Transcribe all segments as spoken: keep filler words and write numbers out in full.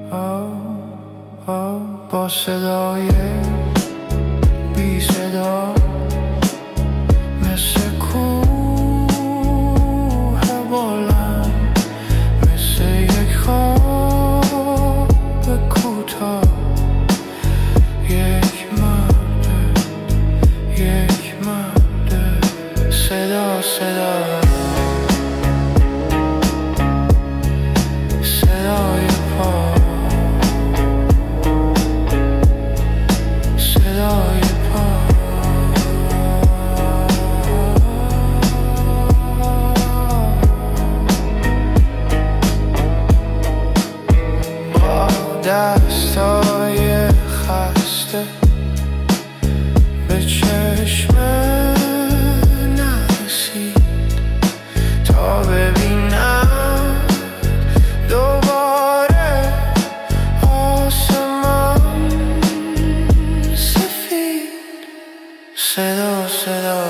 با صدای بی صدا مثل کوه بلند، مثل یک خواب کوتاه، یک مرد یک مرد صدا صدا صدای پا صدای پا با دستای خسته به چشم نرسید تا ببینم دوباره آسمان سفید. صدا صدا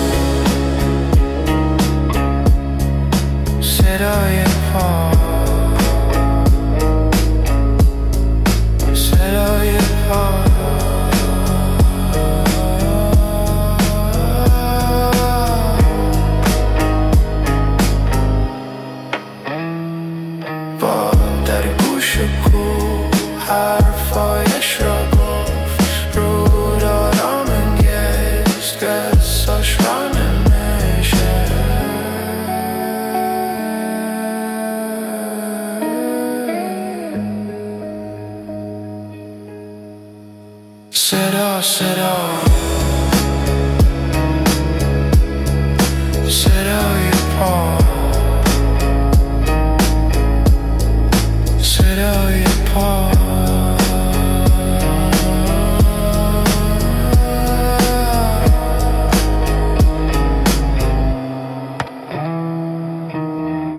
صدای پا صدای پا با در گوش کوه حرفایش را گفت، رو دارم انگیز قصاش را نمیشه. صدا صدا